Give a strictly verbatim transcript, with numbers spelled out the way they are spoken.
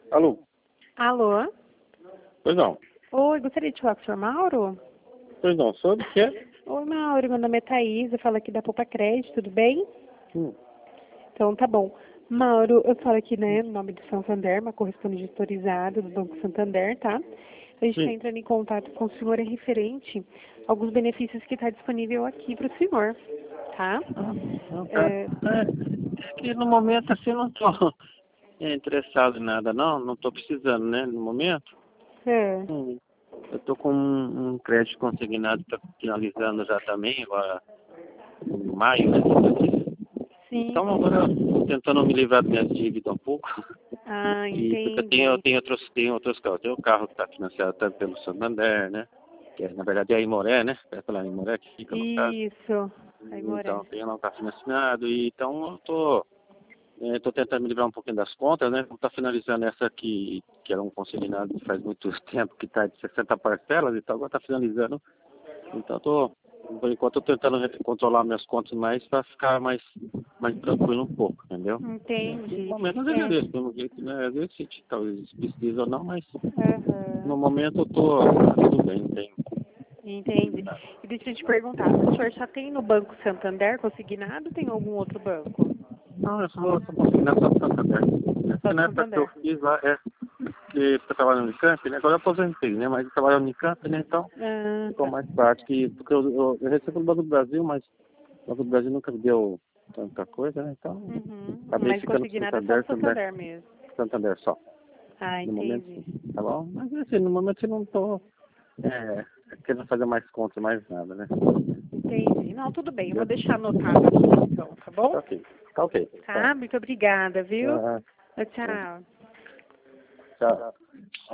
Alô? Alô? Pois não. Oi, gostaria de falar com o senhor Mauro? Pois não, sobre o que é? Oi, Mauro, meu nome é Thaís, eu falo aqui da Poupa Crédito, tudo bem? Hum. Então, tá bom. Mauro, eu falo aqui, né, no nome do Santander, uma correspondente autorizada do Banco Santander, tá? A gente está Sim. entrando em contato com o senhor é referente a alguns benefícios que está disponível aqui para o senhor, tá? Não, tá. É, É, é que no momento assim eu não tô interessado em nada, não. Não tô precisando, né? No momento. é, Hum. Eu tô com um, um crédito consignado, tá finalizando já também, agora em maio, né? sim. Então agora eu tô tentando me livrar da minha dívida um pouco. Ah, E porque eu tenho, eu entendi. tenho outros, tenho outros carros. Tem o carro que está financiado até pelo Santander, né? Que é, na verdade é a Imoré, né? É pela Imoré que fica no caso. Isso. Aí, Moré. Então tem lá um carro financiado. E, então eu tô, é, tô tentando me livrar um pouquinho das contas, né? Como tá finalizando essa aqui, que era um consignado faz muito tempo, que está de sessenta parcelas, então agora tá finalizando. Então eu tô, por enquanto, eu tô tentando re- controlar minhas contas mais para ficar mais, mais tranquilo um pouco, entendeu? No Entendi. momento eu É. agradeço, pelo jeito, né? Às vezes se talvez precisa ou não, mas no Aham. momento eu tô tudo bem, não tem Entendi. nada. E deixa eu te perguntar, o senhor só tem no Banco Santander consignado ou tem algum outro banco? Não, eu sou, sou consignado só do Santander. Só Essa do na época que eu Santander. fiz lá, é que eu trabalho no Unicamp, né? Agora eu aposentei, né? Mas eu trabalho no Unicamp, né? Então Ah, ficou tá. mais prático, que, porque eu, eu, eu recebo do Banco do Brasil, mas o Banco do Brasil nunca me deu tanta coisa, né? Então Uhum. acabei Mas ficando com o consignado é só no Santander, Santander, Santander mesmo. Santander só. Ah, No momento, entendi. tá bom? Mas assim, no momento eu não tô é, querendo fazer mais contas, mais nada, né? Entendi. Não, tudo bem. Eu vou Entendeu? deixar anotado aqui, então, tá Tá bom? ok. Tá ok. Tá. Tá? Muito obrigada, viu? Ah, Tchau. tchau.